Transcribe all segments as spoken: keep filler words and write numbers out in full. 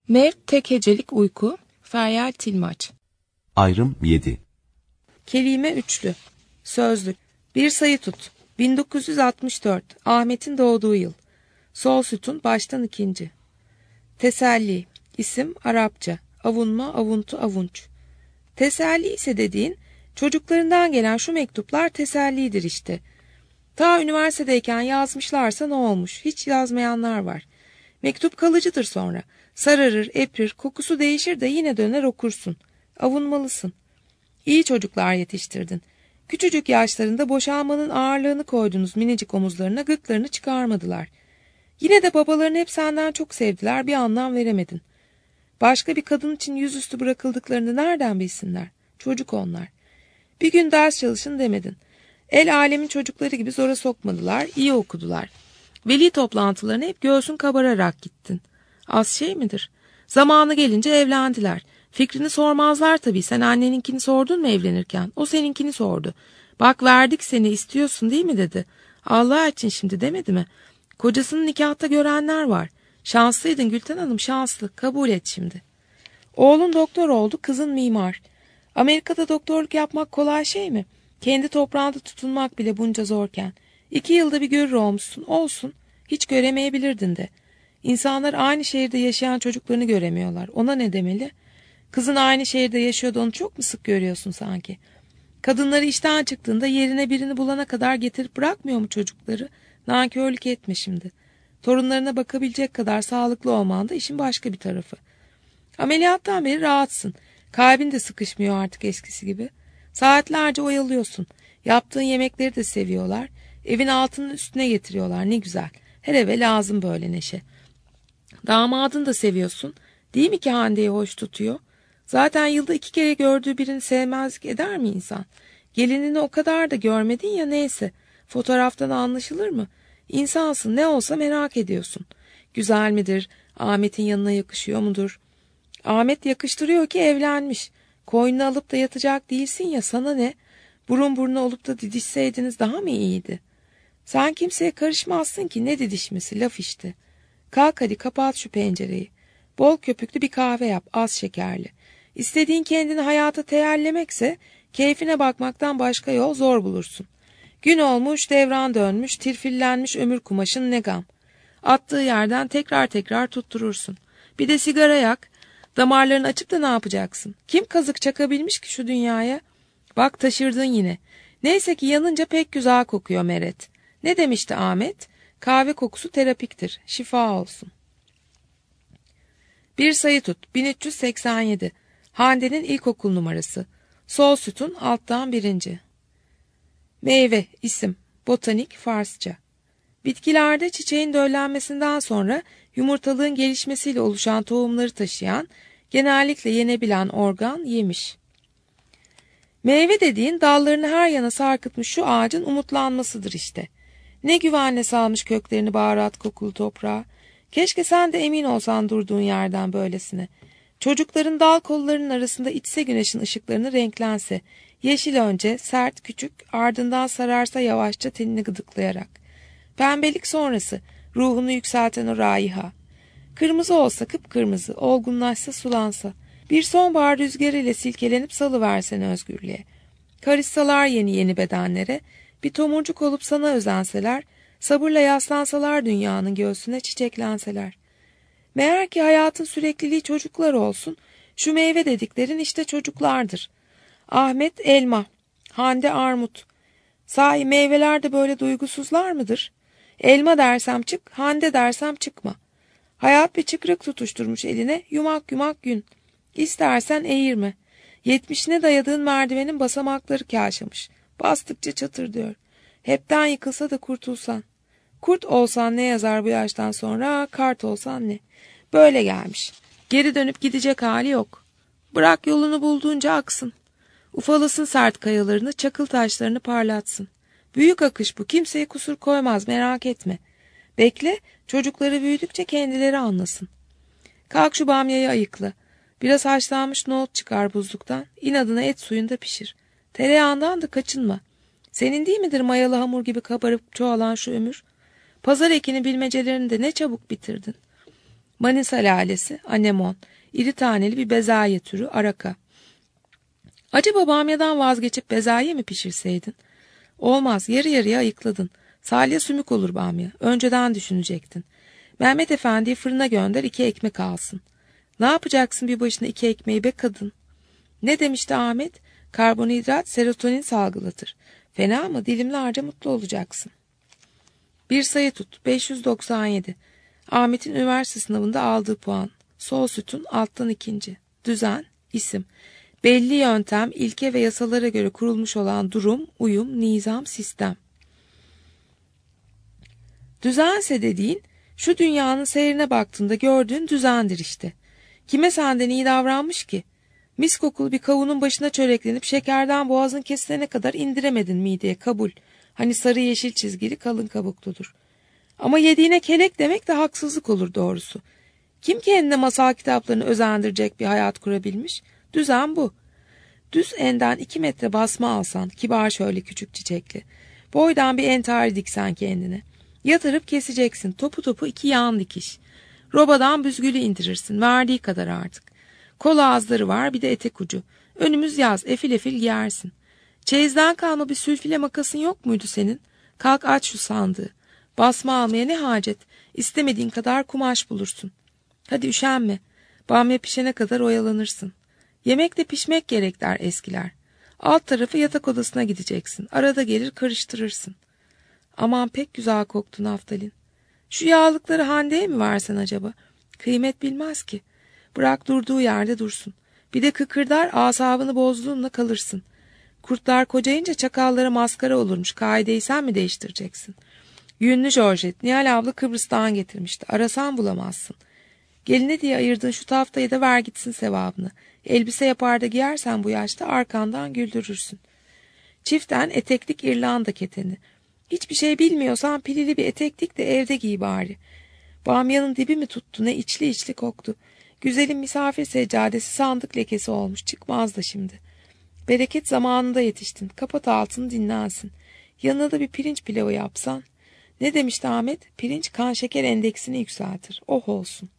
Mev tek hecelik uyku. Feryal Tilmaç. Ayrım yedi. Kelime üçlü. Sözlük. Bir sayı tut. bin dokuz yüz altmış dört. Ahmet'in doğduğu yıl. Sol sütun baştan ikinci. Teselli. İsim Arapça. Avunma, avuntu, avunç. Teselli ise dediğin, çocuklarından gelen şu mektuplar tesellidir işte. Ta üniversitedeyken yazmışlarsa ne olmuş? Hiç yazmayanlar var. Mektup kalıcıdır sonra. Sararır, eprir, kokusu değişir de yine döner okursun. Avunmalısın. İyi çocuklar yetiştirdin. Küçücük yaşlarında boşanmanın ağırlığını koydunuz minicik omuzlarına, gıklarını çıkarmadılar. Yine de babalarını hep senden çok sevdiler, bir anlam veremedin. Başka bir kadın için yüzüstü bırakıldıklarını nereden bilsinler? Çocuk onlar. Bir gün ders çalışın demedin. El alemin çocukları gibi zora sokmadılar, iyi okudular. Veli toplantılarına hep göğsün kabararak gittin. Az şey midir? Zamanı gelince evlendiler. Fikrini sormazlar tabii. Sen anneninkini sordun mu evlenirken? O seninkini sordu. Bak verdik seni, istiyorsun değil mi dedi. Allah için şimdi demedi mi? Kocasını nikahta görenler var. Şanslıydın Gülten Hanım, şanslı. Kabul et şimdi. Oğlun doktor oldu, kızın mimar. Amerika'da doktorluk yapmak kolay şey mi? Kendi toprağında tutunmak bile bunca zorken. İki yılda bir görür olmuşsun, olsun. Hiç göremeyebilirdin de. İnsanlar aynı şehirde yaşayan çocuklarını göremiyorlar. Ona ne demeli? Kızın aynı şehirde yaşıyordu, onu çok mu sık görüyorsun sanki? Kadınları işten çıktığında yerine birini bulana kadar getirip bırakmıyor mu çocukları? Nankörlük etme şimdi. Torunlarına bakabilecek kadar sağlıklı olman da işin başka bir tarafı. Ameliyattan beri rahatsın. Kalbin de sıkışmıyor artık eskisi gibi. Saatlerce oyalıyorsun. Yaptığın yemekleri de seviyorlar. Evin altının üstüne getiriyorlar, ne güzel. Her eve lazım böyle neşe. Damadını da seviyorsun. Değil mi ki Hande'yi hoş tutuyor? Zaten yılda iki kere gördüğü birini sevmezlik eder mi insan? Gelinini o kadar da görmedin ya, neyse. Fotoğraftan anlaşılır mı? İnsansın, ne olsa merak ediyorsun. Güzel midir? Ahmet'in yanına yakışıyor mudur? Ahmet yakıştırıyor ki evlenmiş. Koynunu alıp da yatacak değilsin ya, sana ne? Burun buruna olup da didişseydiniz daha mı iyiydi? Sen kimseye karışmazsın ki, ne didişmesi, laf işte. Kalk hadi, kapat şu pencereyi. Bol köpüklü bir kahve yap, az şekerli. İstediğin kendini hayata teyellemekse keyfine bakmaktan başka yol zor bulursun. Gün olmuş, devran dönmüş, tirfillenmiş ömür kumaşın ne gam. Attığı yerden tekrar tekrar tutturursun. Bir de sigara yak. Damarlarını açıp da ne yapacaksın? Kim kazık çakabilmiş ki şu dünyaya? Bak taşırdın yine. Neyse ki yanınca pek güzel kokuyor Meret. Ne demişti Ahmet? Kahve kokusu terapiktir. Şifa olsun. Bir sayı tut. bin üç yüz seksen yedi. Hande'nin ilkokul numarası. Sol sütun alttan birinci. Meyve, isim, botanik, Farsça. Bitkilerde çiçeğin döllenmesinden sonra yumurtalığın gelişmesiyle oluşan tohumları taşıyan, genellikle yenebilen organ yemiş. Meyve dediğin dallarını her yana sarkıtmış şu ağacın umutlanmasıdır işte. Ne güvenle salmış köklerini baharat kokulu toprağa. Keşke sen de emin olsan durduğun yerden böylesine. Çocukların dal kollarının arasında içse güneşin ışıklarını renklense. Yeşil önce, sert küçük, ardından sararsa yavaşça tenini gıdıklayarak. Pembelik sonrası, ruhunu yükselten o raiha. Kırmızı olsa kıpkırmızı, olgunlaşsa sulansa. Bir sonbahar rüzgarıyla silkelenip salıversen özgürlüğe. Karışsalar yeni yeni bedenlere, bir tomurcuk olup sana özenseler, sabırla yaslansalar dünyanın göğsüne, çiçeklenseler. Meğer ki hayatın sürekliliği çocuklar olsun, şu meyve dediklerin işte çocuklardır. Ahmet elma, Hande armut. Sahi meyveler de böyle duygusuzlar mıdır? Elma dersem çık, Hande dersem çıkma. Hayat bir çıkrık tutuşturmuş eline, yumak yumak gün. İstersen eğirme. Yetmişine dayadığın merdivenin basamakları kâşamış. Bastıkça çatır diyor. Hepten yıkılsa da kurtulsan. Kurt olsan ne yazar bu yaştan sonra, kart olsan ne? Böyle gelmiş. Geri dönüp gidecek hali yok. Bırak yolunu bulduğunca aksın. Ufalasın sert kayalarını, çakıl taşlarını parlatsın. Büyük akış bu, kimseye kusur koymaz, merak etme. Bekle, çocukları büyüdükçe kendileri anlasın. Kalk şu bamyayı ayıkla. Biraz haşlanmış nohut çıkar buzluktan, inadına et suyunda pişir. Tereyağından da kaçınma. Senin değil midir mayalı hamur gibi kabarıp çoğalan şu ömür? Pazar ekini bilmecelerini de ne çabuk bitirdin. Manisa lalesi, anemon, iri taneli bir bezelye türü, araka. Acaba bamyadan vazgeçip bezelye mi pişirseydin? Olmaz, yarı yarıya ayıkladın. Salya sümük olur bamya. Önceden düşünecektin. Mehmet Efendi'yi fırına gönder, iki ekmek alsın. Ne yapacaksın bir başına iki ekmeği be kadın? Ne demişti Ahmet? Karbonhidrat serotonin salgılatır. Fena mı? Dilimlerce mutlu olacaksın. Bir sayı tut. beş yüz doksan yedi. Ahmet'in üniversite sınavında aldığı puan. Sol sütun alttan ikinci. Düzen, isim. Belli yöntem, ilke ve yasalara göre kurulmuş olan durum, uyum, nizam, sistem. Düzense dediğin, şu dünyanın seyrine baktığında gördüğün düzendir işte. Kime senden iyi davranmış ki? Mis kokulu bir kavunun başına çöreklenip şekerden boğazın kesilene kadar indiremedin mideye, kabul. Hani sarı yeşil çizgili kalın kabukludur. Ama yediğine kelek demek de haksızlık olur doğrusu. Kim kendine masal kitaplarını özendirecek bir hayat kurabilmiş? Düzen bu. Düz enden iki metre basma alsan, kibar şöyle küçük çiçekli. Boydan bir entari diksen kendine. Yatırıp keseceksin, topu topu iki yan dikiş. Robadan büzgülü indirirsin, verdiği kadar artık. Kol ağızları var, bir de etek ucu. Önümüz yaz, efil efil giyersin. Çeyizden kalma bir sülfile makasın yok muydu senin? Kalk aç şu sandığı. Basma almaya ne hacet? İstemediğin kadar kumaş bulursun. Hadi üşenme. Bamya pişene kadar oyalanırsın. Yemek de pişmek gerek der eskiler. Alt tarafı yatak odasına gideceksin. Arada gelir karıştırırsın. Aman pek güzel koktu naftalin. Şu yağlıkları Hande'ye mi versen acaba? Kıymet bilmez ki. Bırak durduğu yerde dursun. Bir de kıkırdar, asabını bozduğunla kalırsın. Kurtlar kocayınca çakallara maskara olurmuş. Kaideyi sen mi değiştireceksin? Yünlü jorjet, Nihal abla Kıbrıs'tan getirmişti. Arasan bulamazsın. Geline diye ayırdığın şu taftayı da ver gitsin sevabını. Elbise yapar da giyersen bu yaşta arkandan güldürürsün. Çiften eteklik İrlanda keteni. Hiçbir şey bilmiyorsan pilili bir eteklik de evde giy bari. Bamyanın dibi mi tuttu, ne içli içli koktu. Güzelin misafir seccadesi sandık lekesi olmuş, çıkmaz da şimdi. Bereket zamanında yetiştin, kapat altını dinlensin. Yanına da bir pirinç pilavı yapsan. Ne demişti Ahmet? Pirinç kan şeker endeksini yükseltir. Oh olsun.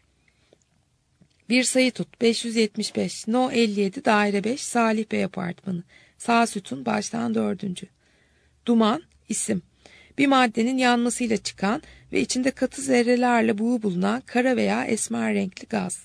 Bir sayı tut. beş yüz yetmiş beş. No elli yedi daire beş. Salih Bey apartmanı. Sağ sütun baştan dördüncü. Duman, isim. Bir maddenin yanmasıyla çıkan ve içinde katı zerrelerle buğu bulunan kara veya esmer renkli gaz.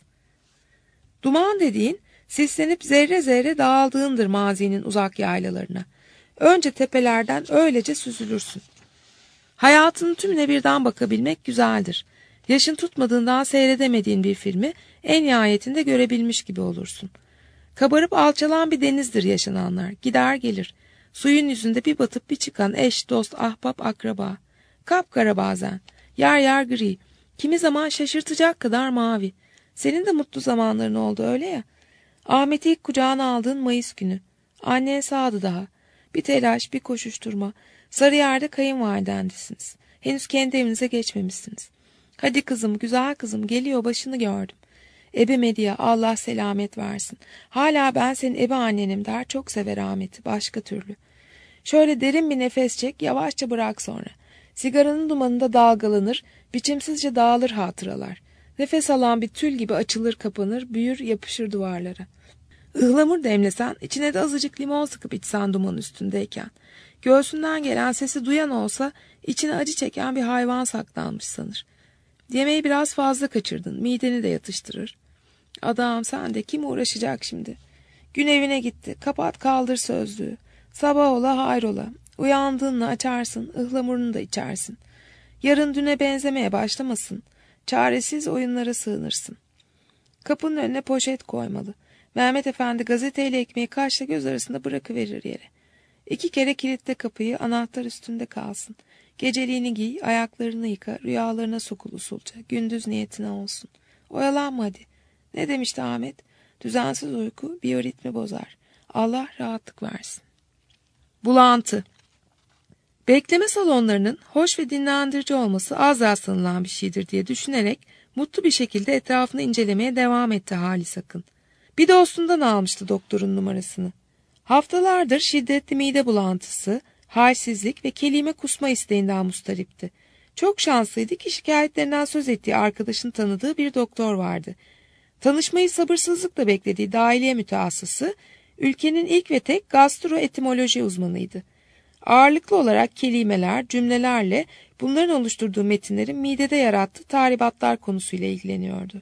Duman dediğin sislenip zerre zerre dağıldığındır mazinin uzak yaylalarına. Önce tepelerden öylece süzülürsün. Hayatının tümüne birden bakabilmek güzeldir. Yaşın tutmadığından seyredemediğin bir filmi en nihayetinde görebilmiş gibi olursun. Kabarıp alçalan bir denizdir yaşananlar. Gider gelir. Suyun yüzünde bir batıp bir çıkan eş, dost, ahbap, akraba. Kapkara bazen. Yer yer gri. Kimi zaman şaşırtacak kadar mavi. Senin de mutlu zamanların oldu öyle ya. Ahmet'i ilk kucağına aldığın Mayıs günü. Annen sağdı daha. Bir telaş, bir koşuşturma. Sarıyer'de kayınvalidendesiniz. Henüz kendi evinize geçmemişsiniz. Hadi kızım, güzel kızım, geliyor, başını gördüm. Ebe Medya, Allah selamet versin. Hala ben senin ebe annenim der, çok sever Ahmet'i, başka türlü. Şöyle derin bir nefes çek, yavaşça bırak sonra. Sigaranın dumanında dalgalanır, biçimsizce dağılır hatıralar. Nefes alan bir tül gibi açılır kapanır, büyür yapışır duvarlara. Ihlamur demlesen, içine de azıcık limon sıkıp içsen duman üstündeyken. Göğsünden gelen sesi duyan olsa, içine acı çeken bir hayvan saklanmış sanır. Yemeği biraz fazla kaçırdın, mideni de yatıştırır. Adam sen de kim uğraşacak şimdi? Gün evine gitti, kapat kaldır sözlüğü. Sabah ola hayrola, uyandığınla açarsın, ıhlamurunu da içersin. Yarın düne benzemeye başlamasın, çaresiz oyunlara sığınırsın. Kapının önüne poşet koymalı. Mehmet Efendi gazeteyle ekmeği kaşla göz arasında bırakıverir yere. İki kere kilitle kapıyı, anahtar üstünde kalsın. Geceliğini giy, ayaklarını yıka, rüyalarına sokul usulca. Gündüz niyetine olsun. Oyalanma hadi. Ne demişti Ahmet? Düzensiz uyku biyoritmi bozar. Allah rahatlık versin. Bulantı. Bekleme salonlarının hoş ve dinlendirici olması az rastlanılan bir şeydir diye düşünerek mutlu bir şekilde etrafını incelemeye devam etti Halis Akın. Bir dostundan almıştı doktorun numarasını. Haftalardır şiddetli mide bulantısı, halsizlik ve kelime kusma isteğinden mustaripti. Çok şanslıydı ki şikayetlerinden söz ettiği arkadaşın tanıdığı bir doktor vardı. Tanışmayı sabırsızlıkla beklediği dahiliye mütehassısı, ülkenin ilk ve tek gastroetimoloji uzmanıydı. Ağırlıklı olarak kelimeler, cümlelerle bunların oluşturduğu metinlerin midede yarattığı tahribatlar konusuyla ilgileniyordu.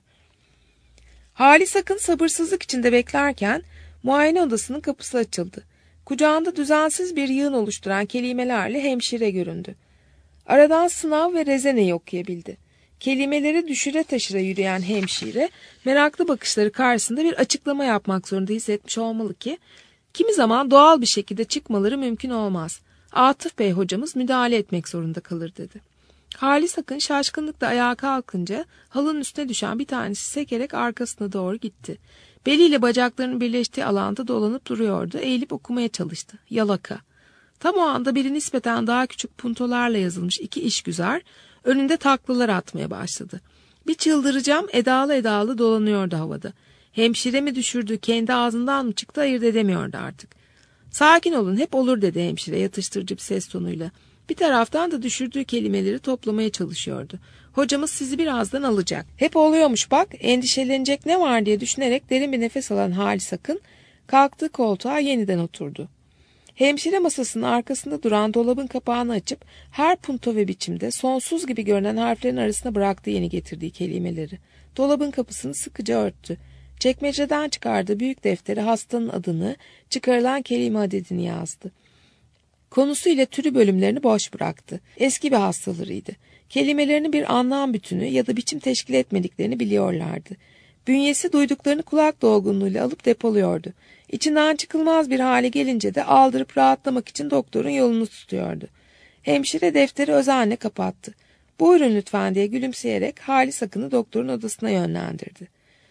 Halis Akın sabırsızlık içinde beklerken muayene odasının kapısı açıldı. Kucağında düzensiz bir yığın oluşturan kelimelerle hemşire göründü. Aradan sınav ve rezeneyi okuyabildi. Kelimeleri düşüre taşıra yürüyen hemşire, meraklı bakışları karşısında bir açıklama yapmak zorunda hissetmiş olmalı ki, kimi zaman doğal bir şekilde çıkmaları mümkün olmaz. Atıf Bey hocamız müdahale etmek zorunda kalır dedi. Halis Akın şaşkınlıkla ayağa kalkınca halının üstüne düşen bir tanesi sekerek arkasına doğru gitti. Beliyle bacaklarının birleştiği alanda dolanıp duruyordu. Eğilip okumaya çalıştı. Yalaka. Tam o anda biri nispeten daha küçük puntolarla yazılmış iki işgüzar önünde taklalar atmaya başladı. Bir çıldıracağım edalı edalı dolanıyordu havada. Hemşire mi düşürdü, kendi ağzından mı çıktı ayırt edemiyordu artık. Sakin olun, hep olur dedi hemşire yatıştırıcı bir ses tonuyla. Bir taraftan da düşürdüğü kelimeleri toplamaya çalışıyordu. Hocamız sizi birazdan alacak. Hep oluyormuş bak, endişelenecek ne var diye düşünerek derin bir nefes alan Halis Akın kalktığı koltuğa yeniden oturdu. Hemşire masasının arkasında duran dolabın kapağını açıp her punto ve biçimde sonsuz gibi görünen harflerin arasına bıraktı yeni getirdiği kelimeleri. Dolabın kapısını sıkıca örttü. Çekmeceden çıkardığı büyük deftere hastanın adını, çıkarılan kelime adedini yazdı. Konusu ile türü bölümlerini boş bıraktı. Eski bir hastalarıydı. Kelimelerini bir anlam bütünü ya da biçim teşkil etmediklerini biliyorlardı. Bünyesi duyduklarını kulak dolgunluğuyla alıp depoluyordu. İçinden çıkılmaz bir hale gelince de aldırıp rahatlamak için doktorun yolunu tutuyordu. Hemşire defteri özenle kapattı. Buyurun lütfen diye gülümseyerek Halis Akın'ı doktorun odasına yönlendirdi.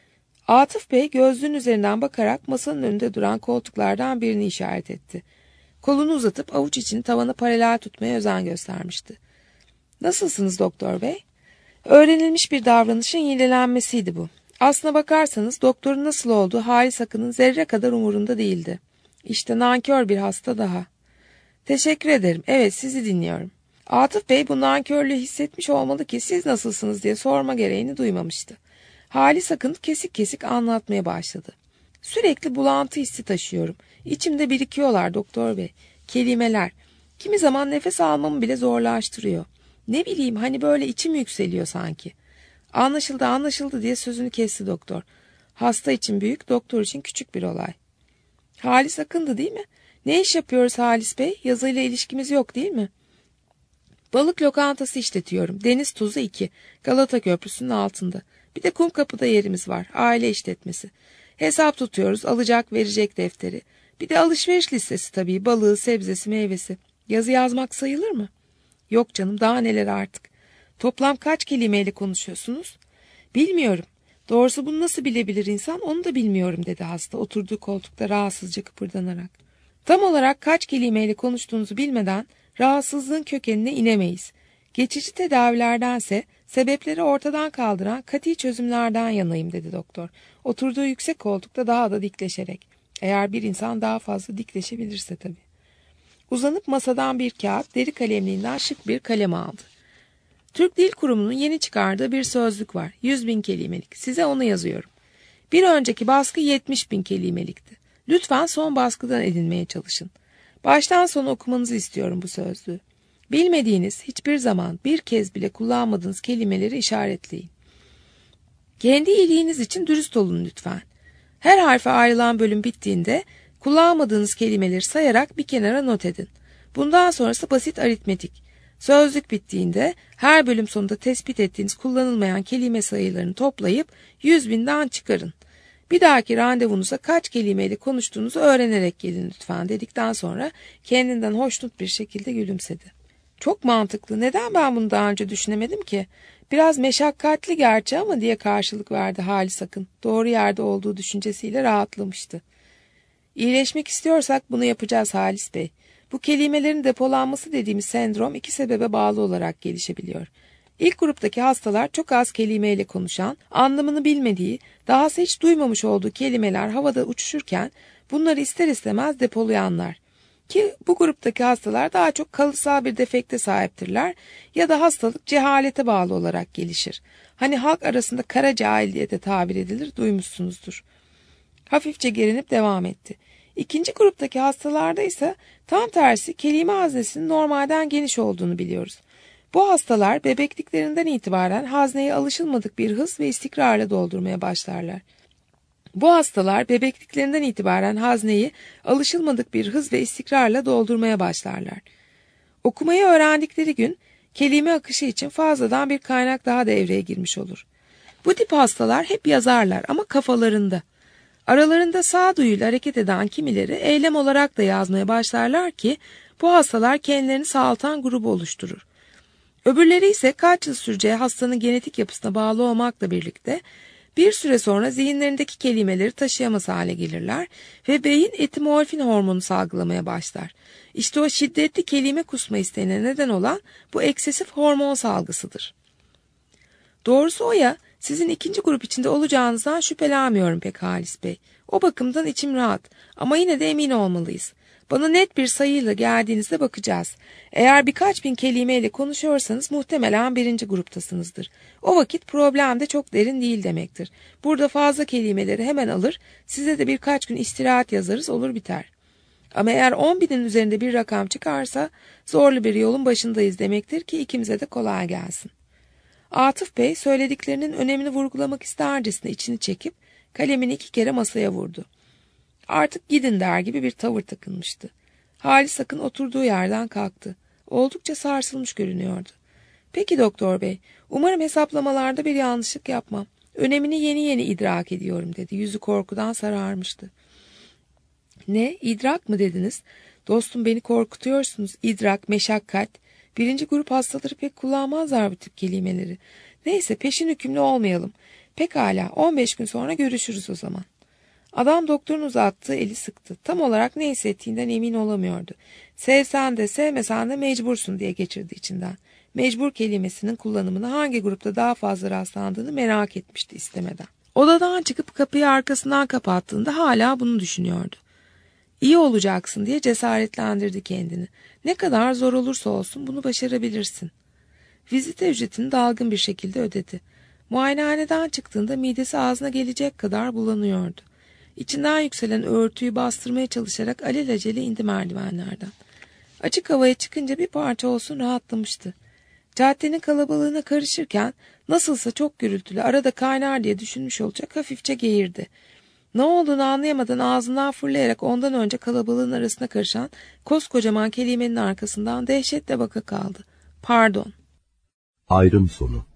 Atıf Bey gözlüğün üzerinden bakarak masanın önünde duran koltuklardan birini işaret etti. Kolunu uzatıp avuç içini tavana paralel tutmaya özen göstermişti. Nasılsınız doktor bey? Öğrenilmiş bir davranışın yinelenmesiydi bu. Aslına bakarsanız doktorun nasıl olduğu Halis Akın'ın zerre kadar umurunda değildi. İşte nankör bir hasta daha. Teşekkür ederim. Evet, sizi dinliyorum. Atıf Bey bu nankörlüğü hissetmiş olmalı ki siz nasılsınız diye sorma gereğini duymamıştı. Halis Akın kesik kesik anlatmaya başladı. Sürekli bulantı hissi taşıyorum. İçimde birikiyorlar doktor bey. Kelimeler. Kimi zaman nefes almamı bile zorlaştırıyor. Ne bileyim hani böyle içim yükseliyor sanki. Anlaşıldı anlaşıldı diye sözünü kesti doktor. Hasta için büyük, doktor için küçük bir olay. Halis Akın'dı değil mi? Ne iş yapıyoruz Halis Bey? Yazıyla ilişkimiz yok değil mi? Balık lokantası işletiyorum. Deniz Tuzu iki. Galata Köprüsü'nün altında. Bir de Kumkapı'da yerimiz var. Aile işletmesi. Hesap tutuyoruz. Alacak verecek defteri. Bir de alışveriş listesi tabii. Balığı, sebzesi, meyvesi. Yazı yazmak sayılır mı? Yok canım, daha neler artık. Toplam kaç kelimeyle konuşuyorsunuz? Bilmiyorum. Doğrusu bunu nasıl bilebilir insan onu da bilmiyorum dedi hasta oturduğu koltukta rahatsızca kıpırdanarak. Tam olarak kaç kelimeyle konuştuğunuzu bilmeden rahatsızlığın kökenine inemeyiz. Geçici tedavilerdense sebepleri ortadan kaldıran kati çözümlerden yanayım dedi doktor. Oturduğu yüksek koltukta daha da dikleşerek. Eğer bir insan daha fazla dikleşebilirse tabii. Uzanıp masadan bir kağıt, deri kalemliğinden şık bir kalem aldı. Türk Dil Kurumu'nun yeni çıkardığı bir sözlük var. Yüz bin kelimelik. Size onu yazıyorum. Bir önceki baskı yetmiş bin kelimelikti. Lütfen son baskıdan edinmeye çalışın. Baştan sona okumanızı istiyorum bu sözlüğü. Bilmediğiniz, hiçbir zaman bir kez bile kullanmadığınız kelimeleri işaretleyin. Kendi iyiliğiniz için dürüst olun lütfen. Her harfe ayrılan bölüm bittiğinde kullanmadığınız kelimeleri sayarak bir kenara not edin. Bundan sonrası basit aritmetik. Sözlük bittiğinde her bölüm sonunda tespit ettiğiniz kullanılmayan kelime sayılarını toplayıp yüz binden çıkarın. Bir dahaki randevunuza kaç kelimeyle konuştuğunuzu öğrenerek gelin lütfen dedikten sonra kendinden hoşnut bir şekilde gülümsedi. Çok mantıklı. Neden ben bunu daha önce düşünemedim ki? Biraz meşakkatli gerçi ama diye karşılık verdi Halis Akın. Doğru yerde olduğu düşüncesiyle rahatlamıştı. İyileşmek istiyorsak bunu yapacağız Halis Bey. Bu kelimelerin depolanması dediğimiz sendrom iki sebebe bağlı olarak gelişebiliyor. İlk gruptaki hastalar çok az kelimeyle konuşan, anlamını bilmediği, dahası hiç duymamış olduğu kelimeler havada uçuşurken bunları ister istemez depolayanlar. Ki bu gruptaki hastalar daha çok kalıtsal bir defekte sahiptirler ya da hastalık cehalete bağlı olarak gelişir. Hani halk arasında kara cahil diye de tabir edilir, duymuşsunuzdur. Hafifçe gerinip devam etti. İkinci gruptaki hastalarda ise tam tersi kelime haznesinin normalden geniş olduğunu biliyoruz. Bu hastalar bebekliklerinden itibaren hazneyi alışılmadık bir hız ve istikrarla doldurmaya başlarlar. Bu hastalar bebekliklerinden itibaren hazneyi alışılmadık bir hız ve istikrarla doldurmaya başlarlar. Okumayı öğrendikleri gün kelime akışı için fazladan bir kaynak daha devreye girmiş olur. Bu tip hastalar hep yazarlar ama kafalarında. Aralarında sağduyuyla hareket eden kimileri eylem olarak da yazmaya başlarlar ki bu hastalar kendilerini sağaltan grubu oluşturur. Öbürleri ise kaç yıl süreceği hastanın genetik yapısına bağlı olmakla birlikte bir süre sonra zihinlerindeki kelimeleri taşıyamaz hale gelirler ve beyin etimorfin hormonu salgılamaya başlar. İşte o şiddetli kelime kusma isteğine neden olan bu eksesif hormon salgısıdır. Doğrusu o ya, sizin ikinci grup içinde olacağınızdan şüphelenmiyorum pek Halis Bey. O bakımdan içim rahat ama yine de emin olmalıyız. Bana net bir sayıyla geldiğinizde bakacağız. Eğer birkaç bin kelimeyle konuşuyorsanız muhtemelen birinci gruptasınızdır. O vakit problem de çok derin değil demektir. Burada fazla kelimeleri hemen alır, size de birkaç gün istirahat yazarız, olur biter. Ama eğer on binin üzerinde bir rakam çıkarsa zorlu bir yolun başındayız demektir ki ikimize de kolay gelsin. Atıf Bey söylediklerinin önemini vurgulamak istercesine içini çekip kalemini iki kere masaya vurdu. Artık gidin der gibi bir tavır takınmıştı. Halis Akın oturduğu yerden kalktı. Oldukça sarsılmış görünüyordu. Peki doktor bey, umarım hesaplamalarda bir yanlışlık yapmam. Önemini yeni yeni idrak ediyorum dedi. Yüzü korkudan sararmıştı. Ne, idrak mı dediniz? Dostum, beni korkutuyorsunuz. İdrak, meşakkat. Birinci grup hastaları pek kullanmazlar bu tip kelimeleri. Neyse, peşin hükümlü olmayalım. Pekala, on beş gün sonra görüşürüz o zaman. Adam doktorun uzattığı eli sıktı. Tam olarak ne hissettiğinden emin olamıyordu. Sevsen de sevmesen de mecbursun diye geçirdi içinden. Mecbur kelimesinin kullanımını hangi grupta daha fazla rastlandığını merak etmişti istemeden. Odadan çıkıp kapıyı arkasından kapattığında hala bunu düşünüyordu. İyi olacaksın diye cesaretlendirdi kendini. Ne kadar zor olursa olsun bunu başarabilirsin. Vizite ücretini dalgın bir şekilde ödedi. Muayenehaneden çıktığında midesi ağzına gelecek kadar bulanıyordu. İçinden yükselen örtüyü bastırmaya çalışarak alelacele indi merdivenlerden. Açık havaya çıkınca bir parça olsun rahatlamıştı. Caddenin kalabalığına karışırken nasılsa çok gürültülü, arada kaynar diye düşünmüş olacak, hafifçe geğirdi. Ne olduğunu anlayamadan ağzından fırlayarak ondan önce kalabalığın arasına karışan koskocaman kelimenin arkasından dehşetle baka kaldı. Pardon. Ayrım sonu.